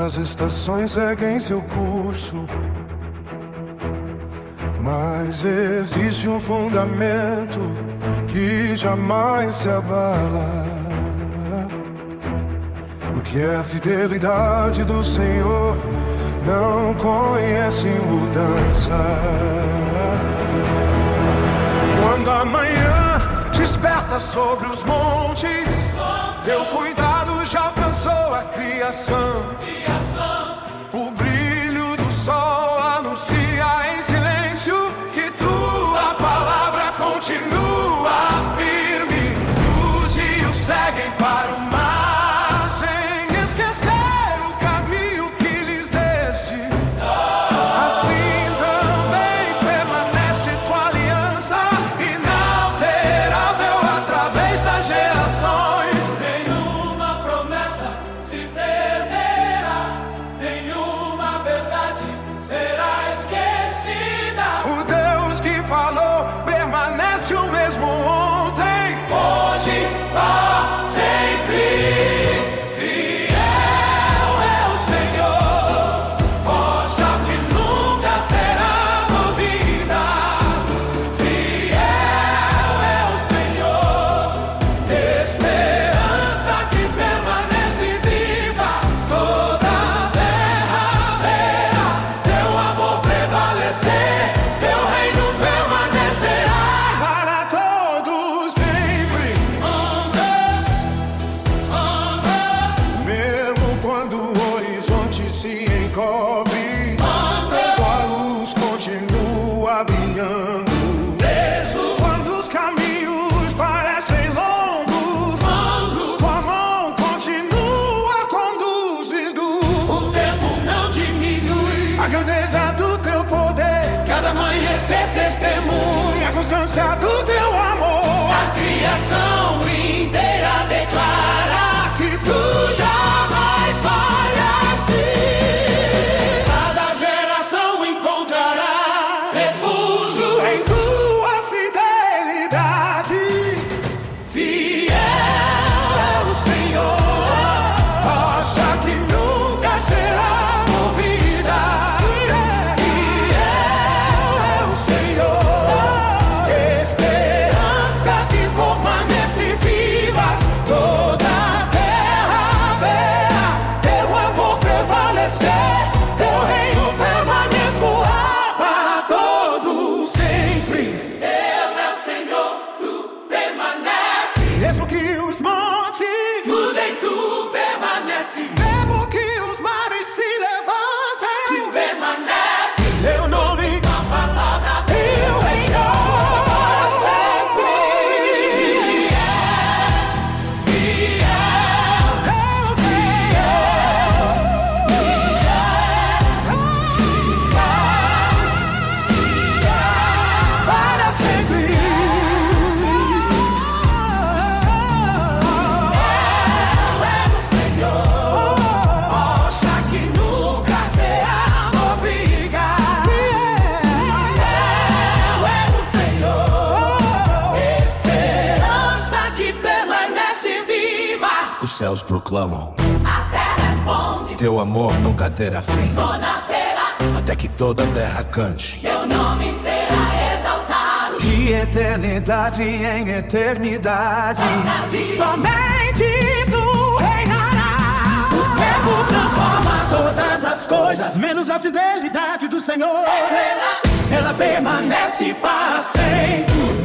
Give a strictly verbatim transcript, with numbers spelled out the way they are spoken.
As estações seguem seu curso, mas existe um fundamento que jamais se abala. O que é a fidelidade do Senhor não conhece mudança. Quando a manhã desperta sobre os montes, teu cuidado já alcançou a criação. O brilho do sol anuncia em silêncio que tua palavra continua firme. Os rios seguem para o mar sem esquecer o caminho que lhes deste. Assim também permanece tua aliança inalterável através das gerações. Nenhuma promessa se perderá, nenhuma verdade será esquecida. O Deus que falou permanece o mesmo ontem, Hoje, para sempre, fiel é o Senhor, rocha que nunca será movida. Fiel é o Senhor, esperança que permanece viva. Toda a terra verá teu amor prevalecer, teu reino permanecerá. para todos sempre. Mesmo quando o horizonte se encobre, tua luz continua brilhando. Quando os caminhos parecem longos, tua mão continua conduzindo. O tempo não diminui, A grandeza do teu poder, cada amanhecer testemunha. a constância do teu amor, A criação inteira declara que tu jamais falhaste. Cada geração encontrará refúgio em tua fidelidade. Fiel é o Senhor, rocha que nunca será movida. Fiel é o Senhor, esperança que permanece viva. Toda a terra verá teu amor prevalecer, teu reino permanecerá para todos sempre. Ele é o Senhor, tu permanece. Mesmo que os montes, Mudem, tu permanece, mesmo que os mares se tu levantem, permanece. teu nome, A palavra teu reino para sempre. Deus para sempre. é o Senhor, rocha que nunca será movida. Fiel é o Senhor, esperança que permanece viva. Os céus proclamam, A terra responde, teu amor nunca terá fim, toda terra, até que toda a terra cante. teu nome será exaltado. De eternidade em eternidade, Somente tu reinará. O tempo transforma todas as coisas, Menos a fidelidade do Senhor, ela ela permanece para sempre.